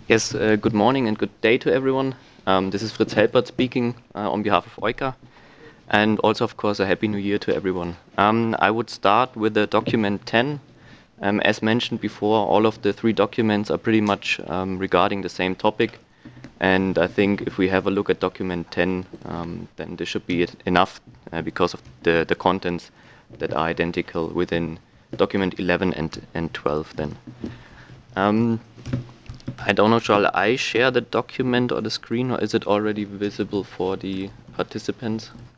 Yes, good morning and good day to everyone. This is Fritz Helpert speaking on behalf of OICA, and also, of course, a Happy New Year to everyone. I would start with the document 10. As mentioned before, all of the three documents are pretty much regarding the same topic, and I think if we have a look at document 10, then this should be enough because of the contents that are identical within document 11 and 12 then. I don't know, shall I share the document or the screen, or is it already visible for the participants?